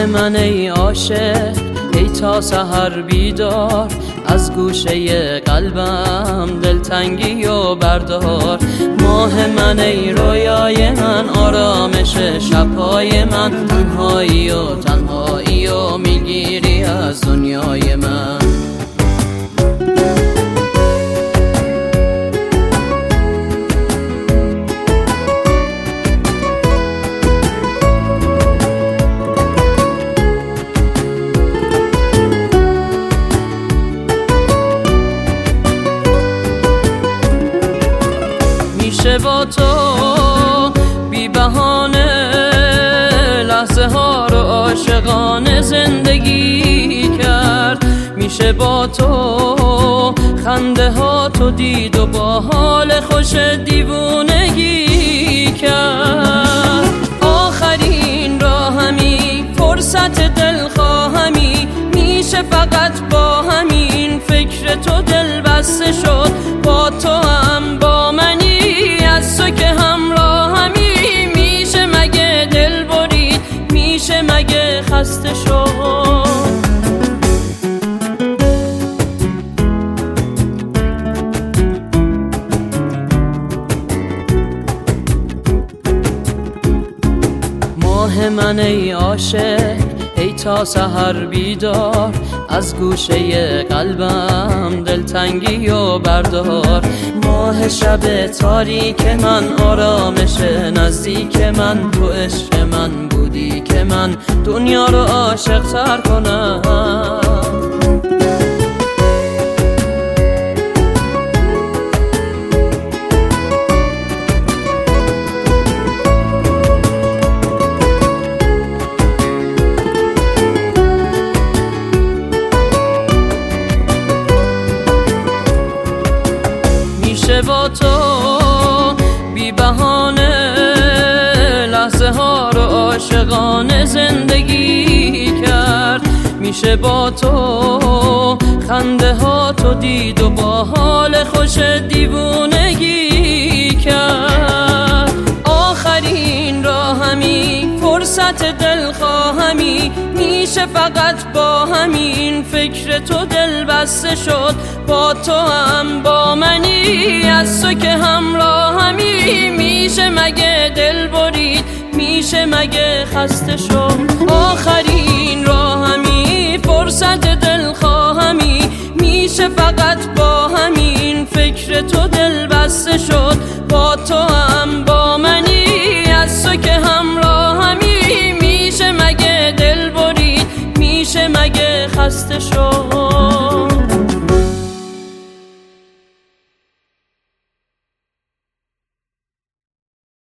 من ای عاشق ای تا سحر بیدار، از گوشه قلبم دلتنگی و بردار. ماه من ای رویای من، آرامش شبهای من، تنهایی و میگیری از دنیای من. میشه با تو بی بهانه لحظه ها رو عاشقانه زندگی کرد. میشه با تو خنده ها تو دید و با حال خوش دیوونگی کرد. آخرین راهمی فرصت دلخواهمی، میشه فقط با همین فکر تو دل بسته شد. با تو هم با منی، از تو که همراهمی، میشه مگه دل برید، میشه مگه خسته شد. ماه من ای عاشق ای تا سحر بیدار، از گوشه قلبم دلتنگی و بردار. ماه شب تاریک من، آرامش نزدیک من، تو عشق من بودی که من دنیا رو عاشق تر کنم. میشه با تو بی بهانه لحظه ها رو عاشقانه زندگی کرد. میشه با تو خنده ها تو دید و با حال خوش دیوونگی کرد. آخرین راهمی فرصت دلخواهمی، میشه فقط با همین فکر تو دل بسته شد. با تو هم با منی، از تو که همراهمی، میشه مگه دل برید، میشه مگه خسته شد. آخرین راهمی فرصت دلخواهمی،